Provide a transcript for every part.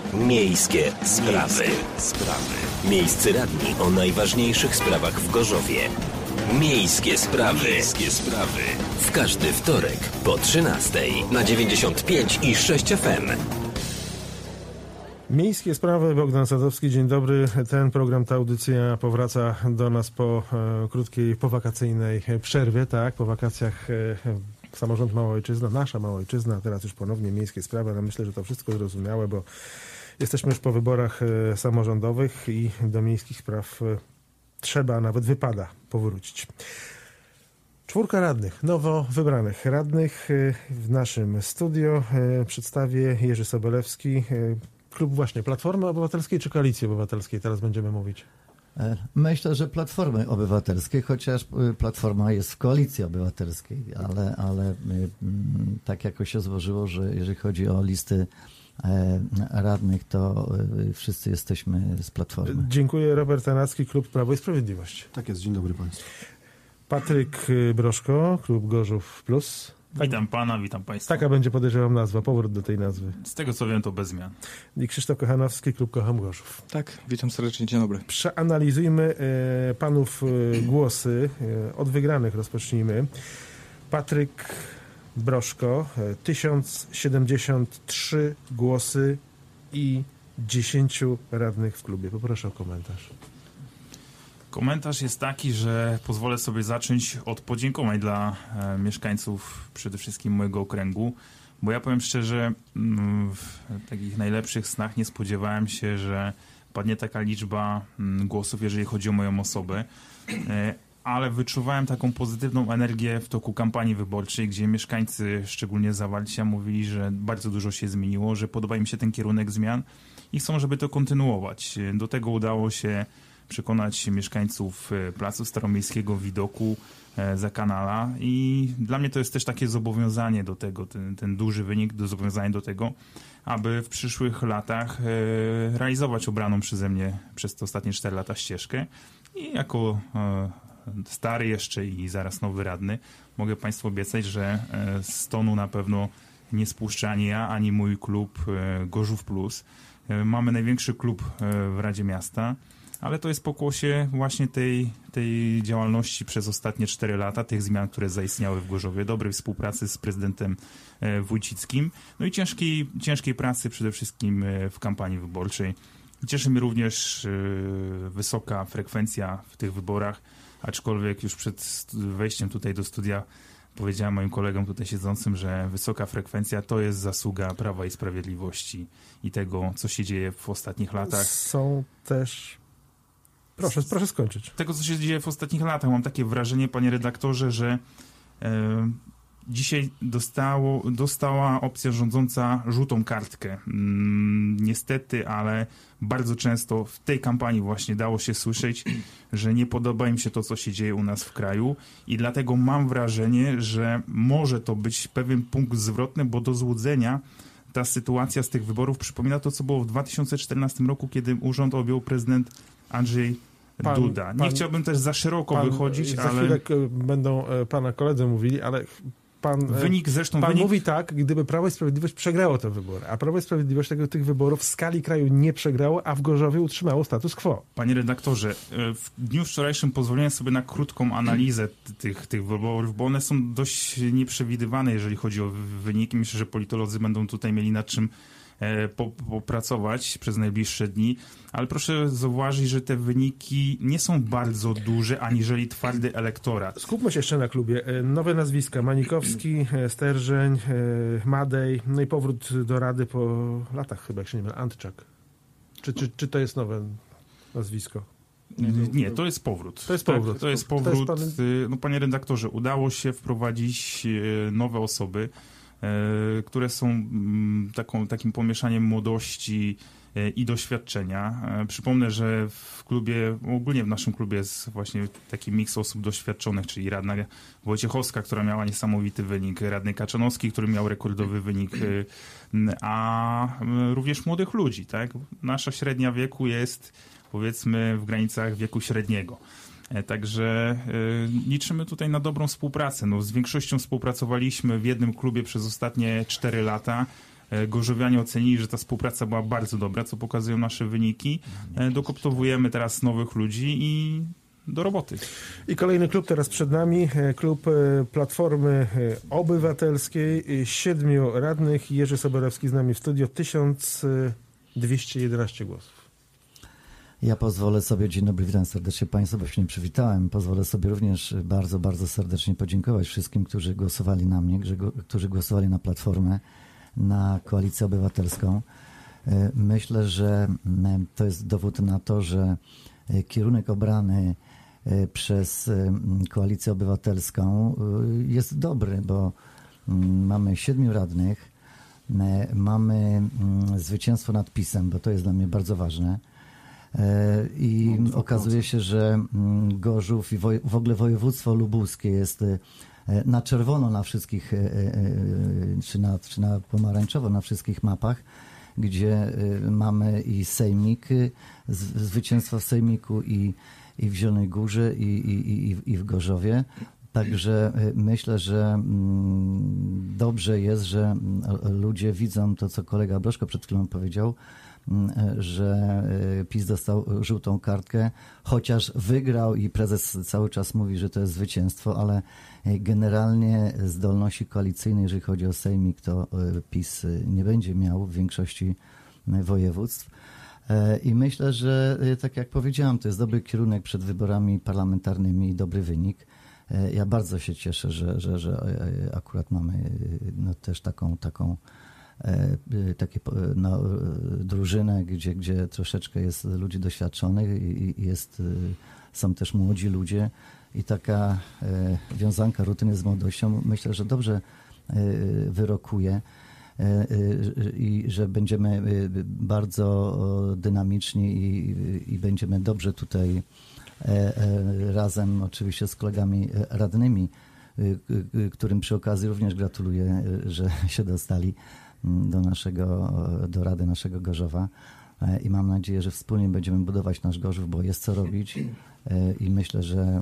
Miejskie sprawy. Miejscy radni o najważniejszych sprawach w Gorzowie. Miejskie sprawy. W każdy wtorek po 13:00 na 95 i 6 FM. Miejskie sprawy, Bogdan Sadowski, dzień dobry. Ten program, ta audycja powraca do nas po krótkiej powakacyjnej przerwie, tak, po wakacjach Samorząd Małojczyzna, nasza Małojczyzna, a teraz już ponownie Miejskie sprawy, ale myślę, że to wszystko zrozumiałe, bo jesteśmy już po wyborach samorządowych i do miejskich spraw trzeba, nawet wypada powrócić. 4 radnych, nowo wybranych radnych w naszym studio przedstawię Jerzy Sobelewski, klub właśnie Platformy Obywatelskiej czy Koalicji Obywatelskiej, teraz będziemy mówić. Myślę, że Platformy Obywatelskiej, chociaż Platforma jest w Koalicji Obywatelskiej, ale tak jakoś się złożyło, że jeżeli chodzi o listy radnych, to wszyscy jesteśmy z Platformy. Dziękuję. Robert Tanacki, klub Prawo i Sprawiedliwość. Tak jest, dzień dobry Państwu. Patryk Broszko, klub Gorzów Plus. Witam pana, witam państwa. Taka będzie, podejrzewam, nazwa, powrót do tej nazwy. Z tego co wiem, to bez zmian. I Krzysztof Kochanowski, klub Kocham Gorzów. Tak, witam serdecznie, dzień dobry. Przeanalizujmy panów głosy. Od wygranych rozpocznijmy. Patryk Broszko, 1073 głosy i 10 radnych w klubie. Poproszę o komentarz. Komentarz jest taki, że pozwolę sobie zacząć od podziękowań dla mieszkańców przede wszystkim mojego okręgu, bo ja powiem szczerze, w takich najlepszych snach nie spodziewałem się, że padnie taka liczba głosów, jeżeli chodzi o moją osobę, ale wyczuwałem taką pozytywną energię w toku kampanii wyborczej, gdzie mieszkańcy, szczególnie Zawalcia, mówili, że bardzo dużo się zmieniło, że podoba im się ten kierunek zmian i chcą, żeby to kontynuować. Do tego udało się przekonać mieszkańców Placu Staromiejskiego, Widoku, Zakanala i dla mnie to jest też takie zobowiązanie do tego, ten duży wynik, zobowiązanie do tego, aby w przyszłych latach realizować obraną przeze mnie przez te ostatnie 4 lata ścieżkę i jako stary jeszcze i zaraz nowy radny mogę Państwu obiecać, że z tonu na pewno nie spuszczę ani ja, ani mój klub Gorzów Plus. Mamy największy klub w Radzie Miasta, ale to jest pokłosie właśnie tej działalności przez ostatnie 4 lata, tych zmian, które zaistniały w Gorzowie, dobrej współpracy z prezydentem Wójcickim, no i ciężkiej pracy przede wszystkim w kampanii wyborczej. Cieszy mnie również wysoka frekwencja w tych wyborach, aczkolwiek już przed wejściem tutaj do studia powiedziałem moim kolegom tutaj siedzącym, że wysoka frekwencja to jest zasługa Prawa i Sprawiedliwości i tego, co się dzieje w ostatnich latach. Są też... Proszę skończyć. Tego, co się dzieje w ostatnich latach. Mam takie wrażenie, panie redaktorze, że dzisiaj dostała opcja rządząca żółtą kartkę. Niestety, ale bardzo często w tej kampanii właśnie dało się słyszeć, że nie podoba im się to, co się dzieje u nas w kraju i dlatego mam wrażenie, że może to być pewien punkt zwrotny, bo do złudzenia ta sytuacja z tych wyborów przypomina to, co było w 2014 roku, kiedy urząd objął prezydent Andrzej Duda. Nie chciałbym też za szeroko wychodzić, za ale... chwilę będą pana koledzy mówili, ale pan mówi tak, gdyby Prawo i Sprawiedliwość przegrało te wybory, a Prawo i Sprawiedliwość tych wyborów w skali kraju nie przegrało, a w Gorzowie utrzymało status quo. Panie redaktorze, w dniu wczorajszym pozwoliłem sobie na krótką analizę tych wyborów, bo one są dość nieprzewidywane, jeżeli chodzi o wyniki. Myślę, że politolodzy będą tutaj mieli nad czym popracować przez najbliższe dni, ale proszę zauważyć, że te wyniki nie są bardzo duże, aniżeli twardy elektorat. Skupmy się jeszcze na klubie. Nowe nazwiska. Manikowski, Sterżeń, Madej, no i powrót do Rady po latach chyba, jak się nie mylę, Antczak. Czy to jest nowe nazwisko? Nie, to jest powrót. To jest powrót. No, panie redaktorze, udało się wprowadzić nowe osoby, które są takim pomieszaniem młodości i doświadczenia. Przypomnę, że w klubie, ogólnie w naszym klubie jest właśnie taki miks osób doświadczonych, czyli radna Wojciechowska, która miała niesamowity wynik, radny Kaczanowski, który miał rekordowy wynik, a również młodych ludzi, tak? Nasza średnia wieku jest, powiedzmy, w granicach wieku średniego. Także liczymy tutaj na dobrą współpracę. No, z większością współpracowaliśmy w jednym klubie przez ostatnie 4 lata. gorzowianie ocenili, że ta współpraca była bardzo dobra, co pokazują nasze wyniki. Dokoptowujemy teraz nowych ludzi i do roboty. I kolejny klub teraz przed nami, klub Platformy Obywatelskiej, 7 radnych. Jerzy Soborowski z nami w studio, 1211 głosów. Ja pozwolę sobie, dzień dobry, witam serdecznie Państwa, bo się nie przywitałem. Pozwolę sobie również bardzo, bardzo serdecznie podziękować wszystkim, którzy głosowali na mnie, którzy głosowali na Platformę, na Koalicję Obywatelską. Myślę, że to jest dowód na to, że kierunek obrany przez Koalicję Obywatelską jest dobry, bo mamy 7 radnych, mamy zwycięstwo nad PiS-em, bo to jest dla mnie bardzo ważne. I okazuje się, że Gorzów i w ogóle województwo lubuskie jest na czerwono na wszystkich, czy na pomarańczowo na wszystkich mapach, gdzie mamy i sejmik, zwycięstwo w sejmiku i w Zielonej Górze i w Gorzowie. Także myślę, że dobrze jest, że ludzie widzą to, co kolega Broszko przed chwilą powiedział, że PiS dostał żółtą kartkę, chociaż wygrał i prezes cały czas mówi, że to jest zwycięstwo, ale generalnie zdolności koalicyjnej, jeżeli chodzi o sejmik, to PiS nie będzie miał w większości województw. I myślę, że tak jak powiedziałam, to jest dobry kierunek przed wyborami parlamentarnymi i dobry wynik. Ja bardzo się cieszę, że akurat mamy też taką drużynę, gdzie troszeczkę jest ludzi doświadczonych i są też młodzi ludzie i taka wiązanka rutyny z młodością myślę, że dobrze wyrokuje i że będziemy bardzo dynamiczni i będziemy dobrze tutaj razem oczywiście z kolegami radnymi, którym przy okazji również gratuluję, że się dostali do Rady naszego Gorzowa i mam nadzieję, że wspólnie będziemy budować nasz Gorzów, bo jest co robić i myślę, że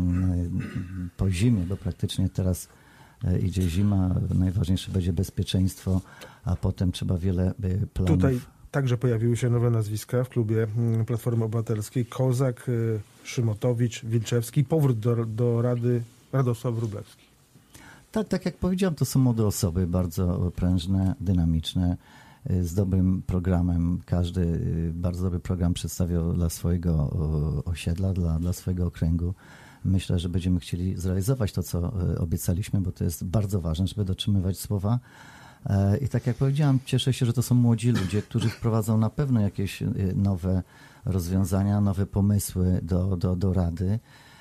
po zimie, bo praktycznie teraz idzie zima, najważniejsze będzie bezpieczeństwo, a potem trzeba wiele planów. Tutaj także pojawiły się nowe nazwiska w klubie Platformy Obywatelskiej. Kozak, Szymotowicz, Wilczewski. Powrót do Rady Radosław Wróblewski. Tak jak powiedziałem, to są młode osoby, bardzo prężne, dynamiczne, z dobrym programem. Każdy bardzo dobry program przedstawiał dla swojego osiedla, dla swojego okręgu. Myślę, że będziemy chcieli zrealizować to, co obiecaliśmy, bo to jest bardzo ważne, żeby dotrzymywać słowa. I tak jak powiedziałam, cieszę się, że to są młodzi ludzie, którzy wprowadzą na pewno jakieś nowe rozwiązania, nowe pomysły do Rady.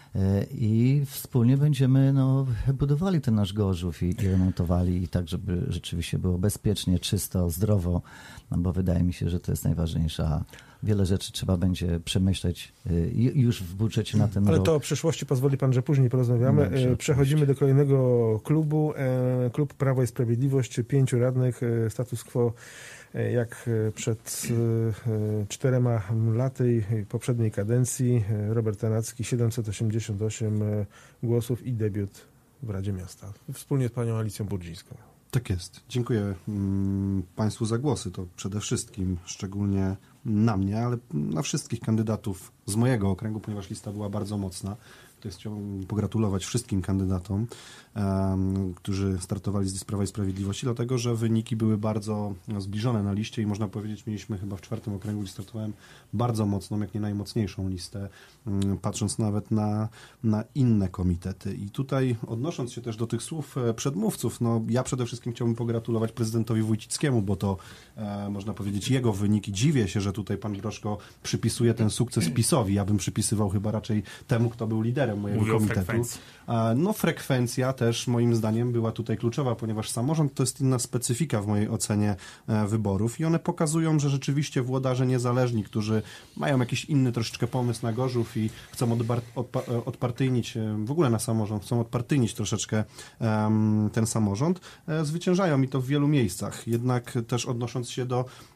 I wspólnie będziemy budowali ten nasz Gorzów i remontowali i tak, żeby rzeczywiście było bezpiecznie, czysto, zdrowo, bo wydaje mi się, że to jest najważniejsze. Wiele rzeczy trzeba będzie przemyśleć już w budżecie na ten rok. Ale to o przyszłości pozwoli pan, że później porozmawiamy. Przechodzimy do kolejnego klubu. Klub Prawo i Sprawiedliwość, 5 radnych, status quo jak przed 4 laty poprzedniej kadencji. Robert Tanacki, 788 głosów i debiut w Radzie Miasta. Wspólnie z panią Alicją Burdzińską. Tak jest. Dziękuję Państwu za głosy. To przede wszystkim, szczególnie na mnie, ale na wszystkich kandydatów z mojego okręgu, ponieważ lista była bardzo mocna. Tutaj chciałbym pogratulować wszystkim kandydatom, którzy startowali z Prawa i Sprawiedliwości, dlatego że wyniki były bardzo zbliżone na liście i można powiedzieć, mieliśmy chyba w 4. okręgu, gdzie startowałem bardzo mocną, jak nie najmocniejszą listę, patrząc nawet na inne komitety. I tutaj odnosząc się też do tych słów przedmówców, ja przede wszystkim chciałbym pogratulować prezydentowi Wójcickiemu, bo to można powiedzieć jego wyniki. Dziwię się, że tutaj pan Broszko przypisuje ten sukces PiS-owi. Ja bym przypisywał chyba raczej temu, kto był liderem mojego komitetu. Frekwencja też moim zdaniem była tutaj kluczowa, ponieważ samorząd to jest inna specyfika w mojej ocenie wyborów i one pokazują, że rzeczywiście włodarze niezależni, którzy mają jakiś inny troszeczkę pomysł na Gorzów i chcą odpartyjnić w ogóle na samorząd, chcą odpartyjnić troszeczkę ten samorząd, zwyciężają i to w wielu miejscach. Jednak też odnosząc się do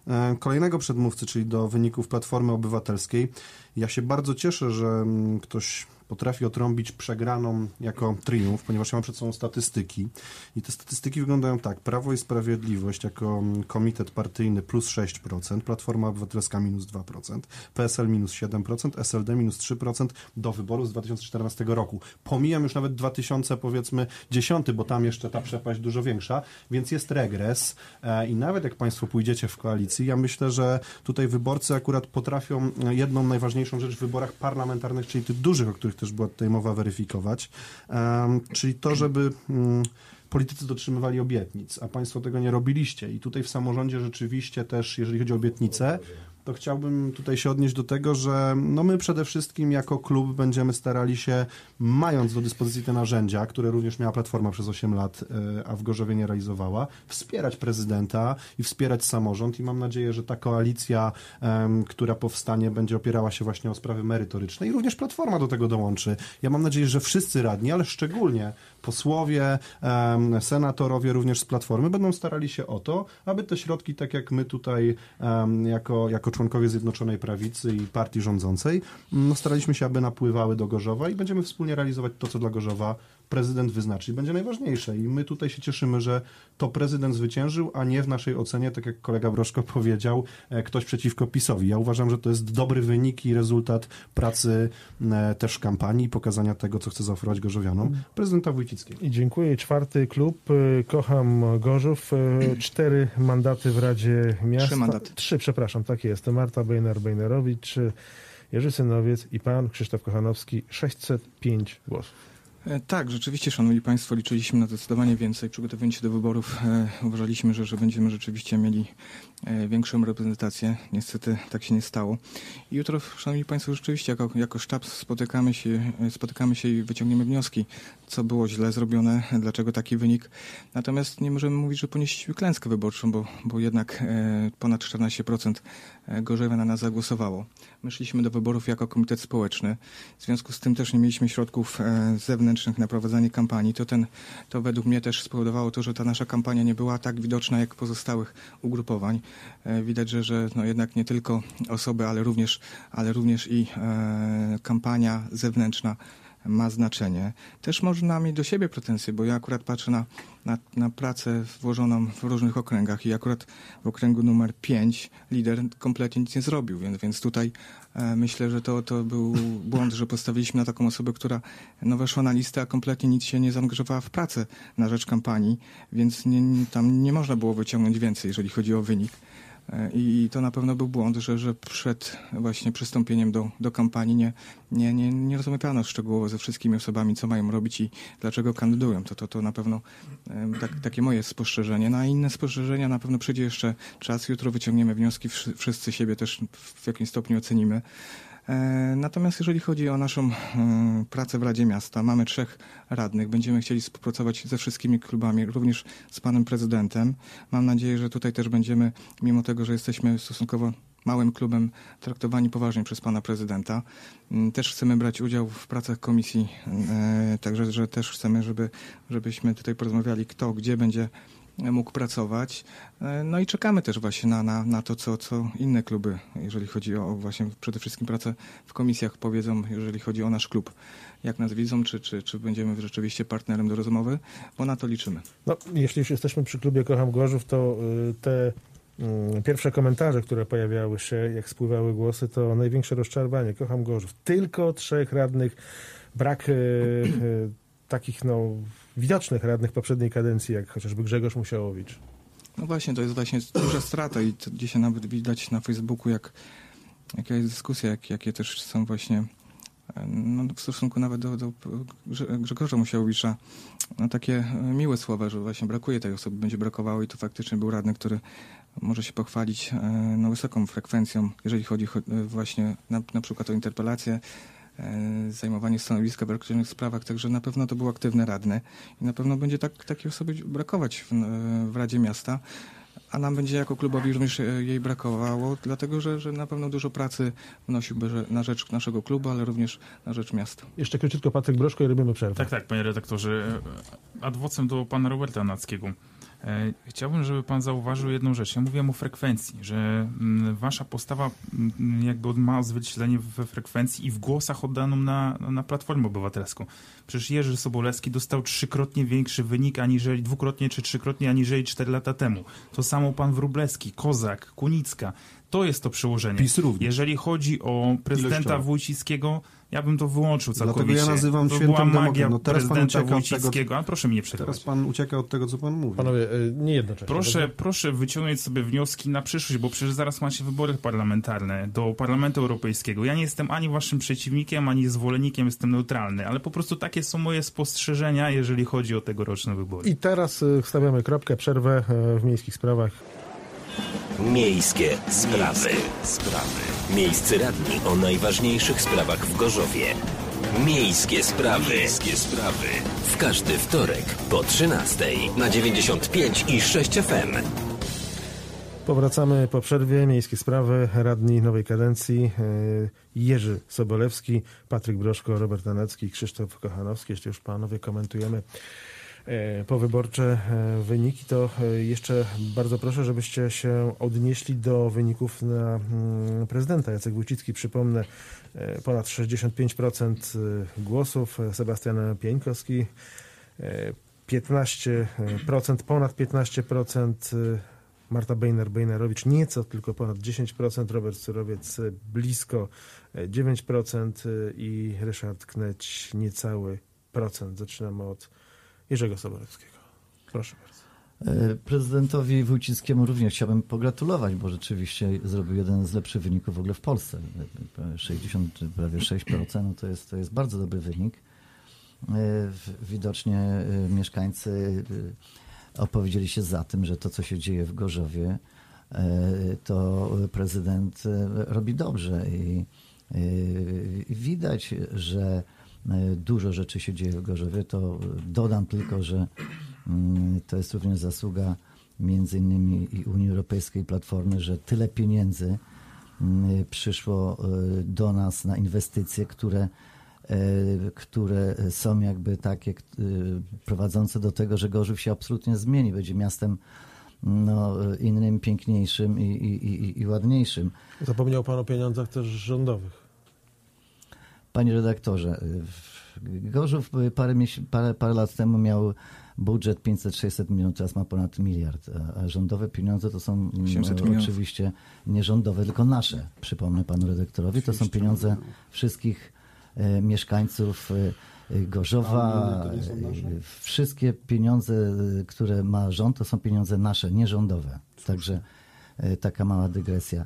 kolejnego przedmówcy, czyli do wyników Platformy Obywatelskiej. Ja się bardzo cieszę, że ktoś potrafi otrąbić przegraną jako triumf, ponieważ ja mam przed sobą statystyki i te statystyki wyglądają tak. Prawo i Sprawiedliwość jako komitet partyjny plus 6%, Platforma Obywatelska minus 2%, PSL minus 7%, SLD minus 3% do wyborów z 2014 roku. Pomijam już nawet 2010, bo tam jeszcze ta przepaść dużo większa, więc jest regres i nawet jak Państwo pójdziecie w koalicji, ja myślę, że tutaj wyborcy akurat potrafią jedną najważniejszą rzecz w wyborach parlamentarnych, czyli tych dużych, o których też była tutaj mowa, weryfikować, czyli to, żeby politycy dotrzymywali obietnic, a Państwo tego nie robiliście i tutaj w samorządzie rzeczywiście też, jeżeli chodzi o obietnice, to chciałbym tutaj się odnieść do tego, że my przede wszystkim jako klub będziemy starali się, mając do dyspozycji te narzędzia, które również miała Platforma przez 8 lat, a w Gorzowie nie realizowała, wspierać prezydenta i wspierać samorząd i mam nadzieję, że ta koalicja, która powstanie, będzie opierała się właśnie o sprawy merytoryczne i również Platforma do tego dołączy. Ja mam nadzieję, że wszyscy radni, ale szczególnie posłowie, senatorowie również z Platformy będą starali się o to, aby te środki, tak jak my tutaj jako członkowie Zjednoczonej Prawicy i partii rządzącej, staraliśmy się, aby napływały do Gorzowa i będziemy wspólnie realizować to, co dla Gorzowa prezydent wyznaczy i będzie najważniejsze. I my tutaj się cieszymy, że to prezydent zwyciężył, a nie w naszej ocenie, tak jak kolega Brożko powiedział, ktoś przeciwko PiS-owi. Ja uważam, że to jest dobry wynik i rezultat pracy też kampanii, pokazania tego, co chce zaoferować gorzowianom, prezydenta Wójcickiego. I dziękuję. 4. klub, Kocham Gorzów, 4 mandaty w Radzie Miasta. 3 mandaty. 3, przepraszam, tak jest. Marta Bejner-Bejnerowicz, Jerzy Synowiec i pan Krzysztof Kochanowski, 605 głosów. Tak, rzeczywiście, szanowni państwo, liczyliśmy na zdecydowanie więcej. Przygotowując się do wyborów uważaliśmy, że będziemy rzeczywiście mieli większą reprezentację. Niestety tak się nie stało. I jutro, szanowni państwo, rzeczywiście jako sztab spotykamy się i wyciągniemy wnioski, co było źle zrobione, dlaczego taki wynik. Natomiast nie możemy mówić, że ponieśliśmy klęskę wyborczą, bo jednak ponad 14% Gorzowa na nas zagłosowało. My szliśmy do wyborów jako komitet społeczny. W związku z tym też nie mieliśmy środków zewnętrznych na prowadzenie kampanii. To według mnie też spowodowało to, że ta nasza kampania nie była tak widoczna jak pozostałych ugrupowań. Widać, że jednak nie tylko osoby, ale również i kampania zewnętrzna ma znaczenie. Też można mieć do siebie pretensje, bo ja akurat patrzę na pracę włożoną w różnych okręgach i akurat w okręgu numer 5 lider kompletnie nic nie zrobił, więc tutaj myślę, że to był błąd, że postawiliśmy na taką osobę, która weszła na listę, a kompletnie nic się nie zaangażowała w pracę na rzecz kampanii, więc tam nie można było wyciągnąć więcej, jeżeli chodzi o wynik. I to na pewno był błąd, że przed właśnie przystąpieniem do kampanii nie rozmawiano szczegółowo ze wszystkimi osobami, co mają robić i dlaczego kandydują. To na pewno takie moje spostrzeżenie. Na inne spostrzeżenia na pewno przyjdzie jeszcze czas. Jutro wyciągniemy wnioski, wszyscy siebie też w jakimś stopniu ocenimy. Natomiast jeżeli chodzi o naszą pracę w Radzie Miasta, mamy 3 radnych, będziemy chcieli współpracować ze wszystkimi klubami, również z panem prezydentem. Mam nadzieję, że tutaj też będziemy, mimo tego, że jesteśmy stosunkowo małym klubem, traktowani poważnie przez pana prezydenta. Też chcemy brać udział w pracach komisji, także że też chcemy, żebyśmy tutaj porozmawiali, kto gdzie będzie mógł pracować. No i czekamy też właśnie na to, co inne kluby, jeżeli chodzi o właśnie przede wszystkim pracę w komisjach, powiedzą, jeżeli chodzi o nasz klub. Jak nas widzą, czy będziemy rzeczywiście partnerem do rozmowy, bo na to liczymy. No, jeśli już jesteśmy przy klubie Kocham Gorzów, to te pierwsze komentarze, które pojawiały się, jak spływały głosy, to największe rozczarowanie. Kocham Gorzów. Tylko 3 radnych, brak takich widocznych radnych poprzedniej kadencji, jak chociażby Grzegorz Musiałowicz. No właśnie, to jest właśnie duża strata i to dzisiaj nawet widać na Facebooku, jaka jest dyskusja, jakie też są właśnie w stosunku nawet do Grzegorza Musiałowicza, takie miłe słowa, że właśnie brakuje tej osoby, będzie brakowało i to faktycznie był radny, który może się pochwalić wysoką frekwencją, jeżeli chodzi właśnie na przykład o interpelację, zajmowanie stanowiska w określonych sprawach, także na pewno to był aktywny radny i na pewno będzie takiej osoby brakować w Radzie Miasta, a nam będzie jako klubowi również jej brakowało, dlatego że na pewno dużo pracy wnosiłby na rzecz naszego klubu, ale również na rzecz miasta. Jeszcze króciutko Patryk Brożko i robimy przerwę. Tak, panie redaktorze. Ad vocem do pana Roberta Nackiego. Chciałbym, żeby pan zauważył jedną rzecz. Ja mówiłem o frekwencji, że wasza postawa jakby ma odzwierciedlenie we frekwencji i w głosach oddaną na Platformę Obywatelską. Przecież Jerzy Sobolewski dostał dwukrotnie czy trzykrotnie aniżeli 4 lata temu. To samo pan Wróblewski, Kozak, Kunicka. To jest to przełożenie. PiS również. Jeżeli chodzi o prezydenta Wójcickiego, ja bym to wyłączył całkowicie. Dlatego ja nazywam to świętą była magia demokrację. No teraz pan prezydenta ucieka od Wójcickiego. Ale proszę mi nie przerywać. Teraz pan ucieka od tego, co pan mówi. Panowie, nie jednocześnie. Proszę wyciągnąć sobie wnioski na przyszłość, bo przecież zaraz macie wybory parlamentarne do Parlamentu Europejskiego. Ja nie jestem ani waszym przeciwnikiem, ani zwolennikiem, jestem neutralny, ale po prostu takie są moje spostrzeżenia, jeżeli chodzi o tegoroczne wybory. I teraz stawiamy kropkę, przerwę w miejskich sprawach. Miejskie sprawy. Miejscy radni o najważniejszych sprawach w Gorzowie. Miejskie sprawy. W każdy wtorek po 13:00 na 95 i 6 FM. Powracamy po przerwie. Miejskie sprawy, radni nowej kadencji Jerzy Sobolewski, Patryk Broszko, Robert Nanecki, Krzysztof Kochanowski. Jeśli już panowie komentujemy powyborcze wyniki, to jeszcze bardzo proszę, żebyście się odnieśli do wyników na prezydenta. Jacek Wójcicki, przypomnę, ponad 65% głosów, Sebastian Pieńkowski 15%, ponad 15%, Marta Bejner-Bejnerowicz nieco, tylko ponad 10%, Robert Surowiec blisko 9% i Ryszard Kneć niecały procent. Zaczynamy od Jerzego Sobolewskiego. Proszę bardzo. Prezydentowi Wójcickiemu również chciałbym pogratulować, bo rzeczywiście zrobił jeden z lepszych wyników w ogóle w Polsce. 60, prawie 6%, no to jest bardzo dobry wynik. Widocznie mieszkańcy opowiedzieli się za tym, że to, co się dzieje w Gorzowie, to prezydent robi dobrze i widać, że dużo rzeczy się dzieje w Gorzowie. To dodam tylko, że to jest również zasługa między innymi i Unii Europejskiej, Platformy, że tyle pieniędzy przyszło do nas na inwestycje, które są jakby takie prowadzące do tego, że Gorzów się absolutnie zmieni. Będzie miastem innym, piękniejszym i ładniejszym. Zapomniał pan o pieniądzach też rządowych. Panie redaktorze, Gorzów parę lat temu miał budżet 500-600 milionów, teraz ma ponad miliard, a rządowe pieniądze to są oczywiście nie rządowe, tylko nasze, przypomnę panu redaktorowi. To są pieniądze wszystkich mieszkańców Gorzowa. Wszystkie pieniądze, które ma rząd, to są pieniądze nasze, nie rządowe. Także taka mała dygresja.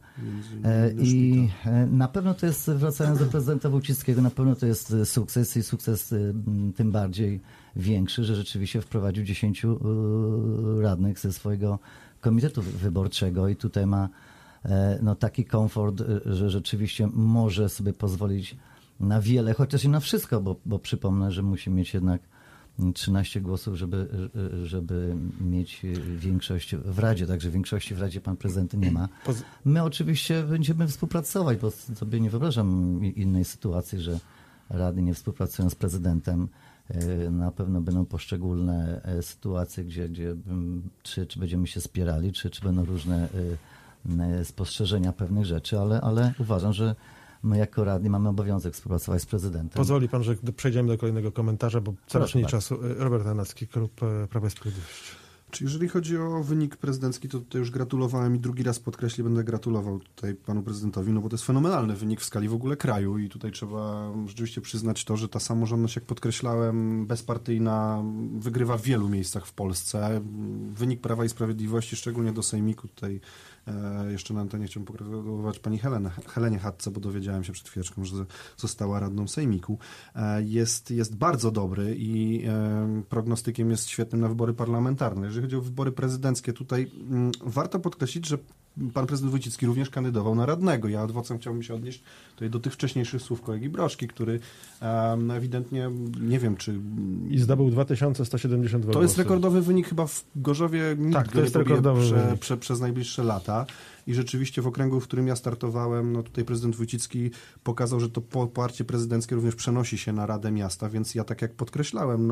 I na pewno to jest, wracając do prezydenta Wójcickiego, na pewno to jest sukces i sukces tym bardziej większy, że rzeczywiście wprowadził 10 radnych ze swojego komitetu wyborczego i tutaj ma taki komfort, że rzeczywiście może sobie pozwolić na wiele, chociaż i na wszystko, bo przypomnę, że musi mieć jednak 13 głosów, żeby mieć większość w Radzie. Także większości w Radzie pan prezydent nie ma. My oczywiście będziemy współpracować, bo sobie nie wyobrażam innej sytuacji, że rady nie współpracują z prezydentem. Na pewno będą poszczególne sytuacje, gdzie czy będziemy się spierali, czy będą różne spostrzeżenia pewnych rzeczy, ale uważam, że my jako radni mamy obowiązek współpracować z prezydentem. Pozwoli pan, że przejdziemy do kolejnego komentarza, bo coraz mniej czasu. Robert Nanecki, klub Prawa i Sprawiedliwości. Czy jeżeli chodzi o wynik prezydencki, to tutaj już gratulowałem i drugi raz podkreślę, będę gratulował tutaj panu prezydentowi, no bo to jest fenomenalny wynik w skali w ogóle kraju i tutaj trzeba rzeczywiście przyznać to, że ta samorządność, jak podkreślałem, bezpartyjna wygrywa w wielu miejscach w Polsce. Wynik Prawa i Sprawiedliwości, szczególnie do Sejmiku, tutaj jeszcze na antenie chciałbym pogratulować pani Helenie Chatce, bo dowiedziałem się przed chwileczką, że została radną Sejmiku. Jest bardzo dobry i prognostykiem jest świetnym na wybory parlamentarne. Jeżeli chodzi o wybory prezydenckie, tutaj warto podkreślić, że pan prezydent Wójcicki również kandydował na radnego. Ja adwocem chciałbym się odnieść tutaj do tych wcześniejszych słów kolegi Broszki, który ewidentnie, nie wiem czy... I zdobył 2172 głosy. To jest rekordowy wynik chyba w Gorzowie. Tak, to jest rekordowy wynik. Przez najbliższe lata. I rzeczywiście w okręgu, w którym ja startowałem, no tutaj prezydent Wójcicki pokazał, że to poparcie prezydenckie również przenosi się na Radę Miasta, więc ja tak jak podkreślałem, no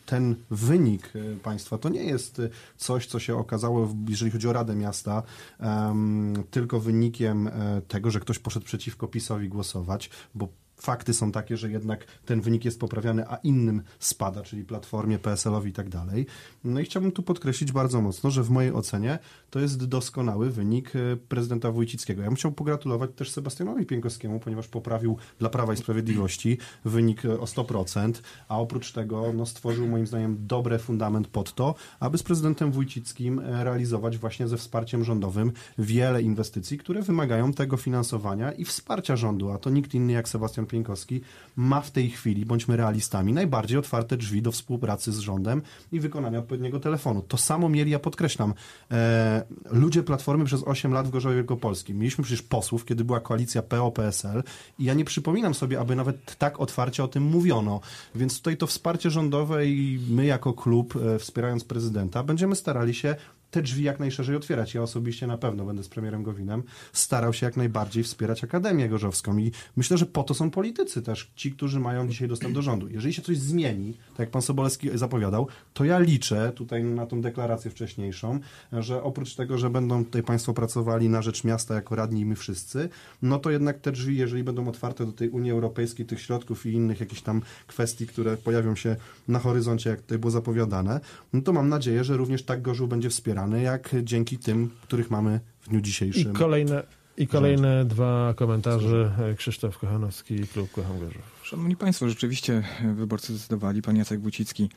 ten wynik państwa to nie jest coś, co się okazało, jeżeli chodzi o Radę Miasta, tylko wynikiem tego, że ktoś poszedł przeciwko PiS-owi głosować, bo fakty są takie, że jednak ten wynik jest poprawiany, a innym spada, czyli Platformie, PSL-owi i tak dalej. No i chciałbym tu podkreślić bardzo mocno, że w mojej ocenie to jest doskonały wynik prezydenta Wójcickiego. Ja bym chciał pogratulować też Sebastianowi Pieńkowskiemu, ponieważ poprawił dla Prawa i Sprawiedliwości wynik o 100%, a oprócz tego stworzył moim zdaniem dobry fundament pod to, aby z prezydentem Wójcickim realizować właśnie ze wsparciem rządowym wiele inwestycji, które wymagają tego finansowania i wsparcia rządu, a to nikt inny jak Sebastian Pieńkowski ma w tej chwili, bądźmy realistami, najbardziej otwarte drzwi do współpracy z rządem i wykonania odpowiedniego telefonu. To samo mieli, ja podkreślam, ludzie Platformy przez 8 lat w Gorzowie Wielkopolskim. Mieliśmy przecież posłów, kiedy była koalicja PO-PSL i ja nie przypominam sobie, aby nawet tak otwarcie o tym mówiono. Więc tutaj to wsparcie rządowe i my jako klub, wspierając prezydenta, będziemy starali się te drzwi jak najszerzej otwierać. Ja osobiście na pewno będę z premierem Gowinem starał się jak najbardziej wspierać Akademię Gorzowską i myślę, że po to są politycy też, ci, którzy mają dzisiaj dostęp do rządu. Jeżeli się coś zmieni, tak jak pan Sobolewski zapowiadał, to ja liczę tutaj na tą deklarację wcześniejszą, że oprócz tego, że będą tutaj państwo pracowali na rzecz miasta jako radni i my wszyscy, no to jednak te drzwi, jeżeli będą otwarte do tej Unii Europejskiej, tych środków i innych jakichś tam kwestii, które pojawią się na horyzoncie, jak tutaj było zapowiadane, no to mam nadzieję, że również tak Gorzów będzie wspierany, jak dzięki tym, których mamy w dniu dzisiejszym. I kolejne dwa komentarze. Krzysztof Kochanowski, Klub Kocham Gorzów. Szanowni Państwo, rzeczywiście wyborcy zdecydowali. Pan Jacek Wójcicki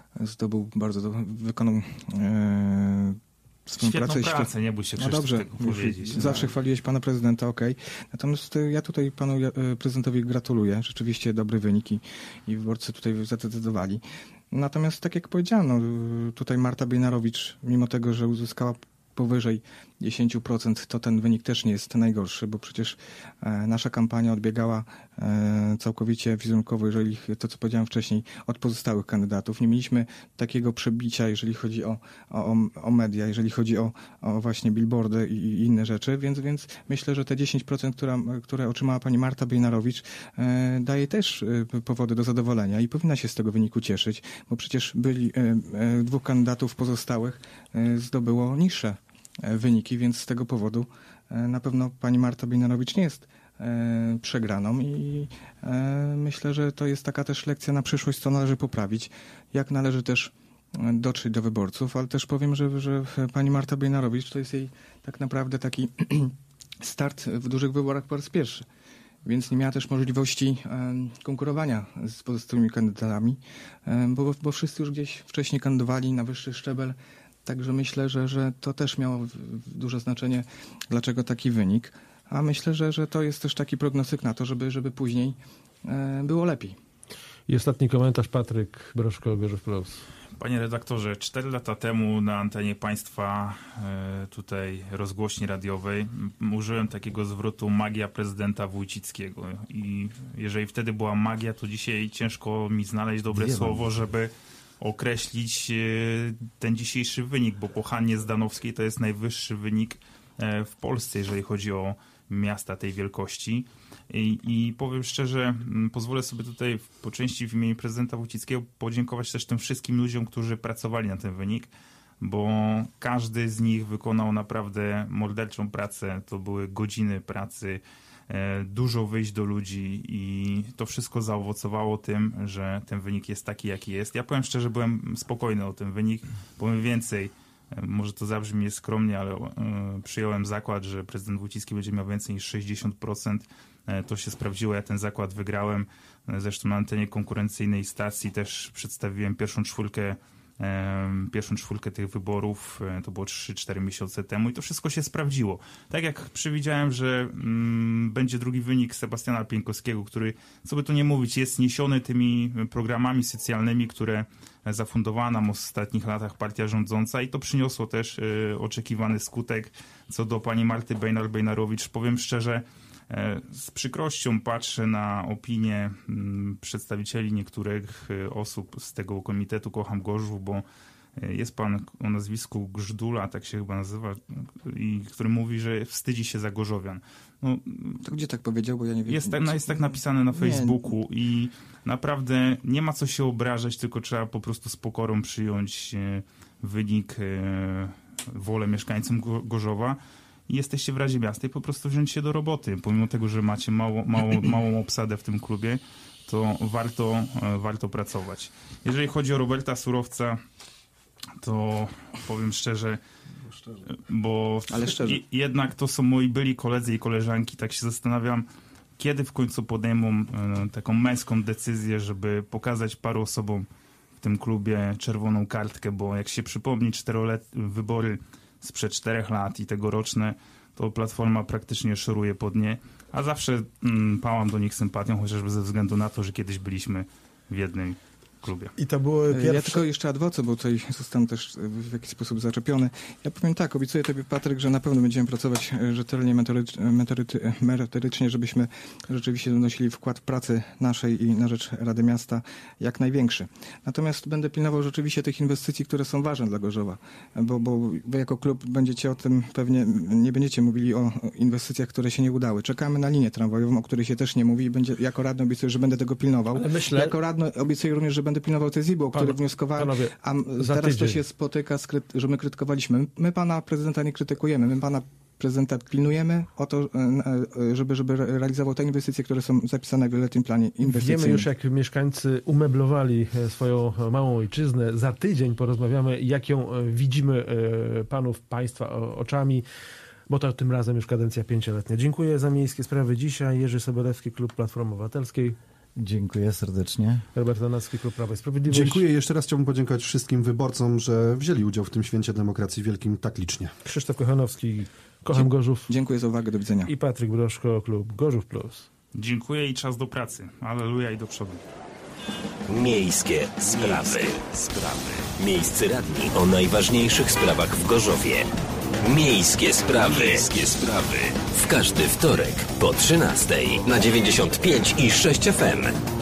wykonał swoją pracę. Nie bój się, Krzysztof, dobrze, tego powiedzieć. Zawsze chwaliłeś pana prezydenta, okej. Natomiast ja tutaj panu prezydentowi gratuluję. Rzeczywiście dobre wyniki i wyborcy tutaj zadecydowali. Natomiast tak jak powiedziałem, tutaj Marta Bejnarowicz, mimo tego, że uzyskała powyżej 10%, to ten wynik też nie jest najgorszy, bo przecież nasza kampania odbiegała całkowicie wizerunkowo, jeżeli to, co powiedziałem wcześniej, od pozostałych kandydatów. Nie mieliśmy takiego przebicia, jeżeli chodzi o media, jeżeli chodzi o właśnie billboardy i inne rzeczy, więc myślę, że te 10%, które otrzymała pani Marta Bejnarowicz, daje też powody do zadowolenia i powinna się z tego wyniku cieszyć, bo przecież dwóch kandydatów pozostałych zdobyło niższe wyniki, więc z tego powodu na pewno pani Marta Bejnarowicz nie jest przegraną i myślę, że to jest taka też lekcja na przyszłość, co należy poprawić, jak należy też dotrzeć do wyborców, ale też powiem, że pani Marta Bejnarowicz to jest jej tak naprawdę taki start w dużych wyborach po raz pierwszy, więc nie miała też możliwości konkurowania z pozostałymi kandydatami, bo wszyscy już gdzieś wcześniej kandydowali na wyższy szczebel. Także myślę, że to też miało duże znaczenie, dlaczego taki wynik. A myślę, że to jest też taki prognostyk na to, żeby później było lepiej. I ostatni komentarz, Patryk Broszko, Gorzów Plus. Panie redaktorze, 4 lata temu na antenie państwa tutaj rozgłośni radiowej użyłem takiego zwrotu magia prezydenta Wójcickiego. I jeżeli wtedy była magia, to dzisiaj ciężko mi znaleźć dobre słowo, żeby określić ten dzisiejszy wynik, bo po Hannie Zdanowskiej to jest najwyższy wynik w Polsce, jeżeli chodzi o miasta tej wielkości. I powiem szczerze, pozwolę sobie tutaj po części w imieniu prezydenta Wójcickiego podziękować też tym wszystkim ludziom, którzy pracowali na ten wynik, bo każdy z nich wykonał naprawdę morderczą pracę. To były godziny pracy, dużo wyjść do ludzi i to wszystko zaowocowało tym, że ten wynik jest taki, jaki jest. Ja powiem szczerze, byłem spokojny o ten wynik, powiem więcej. Może to zabrzmi skromnie, ale przyjąłem zakład, że prezydent Wójcicki będzie miał więcej niż 60%. To się sprawdziło, ja ten zakład wygrałem. Zresztą na antenie konkurencyjnej stacji też przedstawiłem pierwszą czwórkę tych wyborów, to było 3-4 miesiące temu i to wszystko się sprawdziło. Tak jak przewidziałem, że będzie drugi wynik Sebastiana Pieńkowskiego, który, co by tu nie mówić, jest niesiony tymi programami socjalnymi, które zafundowała nam w ostatnich latach partia rządząca i to przyniosło też oczekiwany skutek. Co do pani Marty Bejnarowicz, powiem szczerze, z przykrością patrzę na opinię przedstawicieli niektórych osób z tego komitetu Kocham Gorzów, bo Jest pan o nazwisku Grzdula, tak się chyba nazywa, i który mówi, że wstydzi się za gorzowian. No, To gdzie tak powiedział, bo ja nie wiem. jest tak napisane na Facebooku i naprawdę nie ma co się obrażać, tylko trzeba po prostu z pokorą przyjąć wynik, wolę mieszkańcom Gorzowa i jesteście w Radzie Miasta i po prostu wziąć się do roboty. Pomimo tego, że macie małą obsadę w tym klubie, to warto pracować. Jeżeli chodzi o Roberta Surowca, to powiem szczerze, bo Ale szczerze. jednak to są moi byli koledzy i koleżanki, tak się zastanawiam, kiedy w końcu podejmą taką męską decyzję, żeby pokazać paru osobom w tym klubie czerwoną kartkę, bo jak się przypomni wybory sprzed 4 lat i tegoroczne, to Platforma praktycznie szoruje pod nie, a zawsze pałam do nich sympatią, chociażby ze względu na to, że kiedyś byliśmy w jednym klubie. I to było pierwsze... Ja tylko jeszcze adwokat, bo tutaj zostałem też w jakiś sposób zaczepiony. Ja powiem tak, obiecuję tobie, Patryk, że na pewno będziemy pracować rzetelnie, merytorycznie, żebyśmy rzeczywiście donosili wkład pracy naszej i na rzecz Rady Miasta jak największy. Natomiast będę pilnował rzeczywiście tych inwestycji, które są ważne dla Gorzowa, bo wy jako klub będziecie o tym pewnie, nie będziecie mówili o inwestycjach, które się nie udały. Czekamy na linię tramwajową, o której się też nie mówi i jako radny obiecuję, że będę tego pilnował. Jako radny obiecuję również, że będę pilnował tej ZIB-u, o której wnioskowałem, a teraz to się spotyka, że my krytykowaliśmy. My pana prezydenta nie krytykujemy, my pana prezydenta pilnujemy o to, żeby realizował te inwestycje, które są zapisane w wieloletnim planie inwestycyjnym. Wiemy już, jak mieszkańcy umeblowali swoją małą ojczyznę. Za tydzień porozmawiamy, jak ją widzimy państwa oczami, bo to tym razem już kadencja 5-letnia. Dziękuję za miejskie sprawy dzisiaj. Jerzy Sobierewski, Klub Platformy Obywatelskiej. Dziękuję serdecznie. Robert Donacki, Klub Prawa i Sprawiedliwość. Dziękuję. Jeszcze raz chciałbym podziękować wszystkim wyborcom, że wzięli udział w tym święcie demokracji wielkim tak licznie. Krzysztof Kochanowski, Kocham Gorzów. Dziękuję za uwagę, do widzenia. I Patryk Broszko, Klub Gorzów Plus. Dziękuję i czas do pracy. Alleluja i do przodu. Miejskie sprawy. Miejscy radni o najważniejszych sprawach w Gorzowie. Miejskie sprawy. W każdy wtorek po 13:00 na 95 i 6 FM.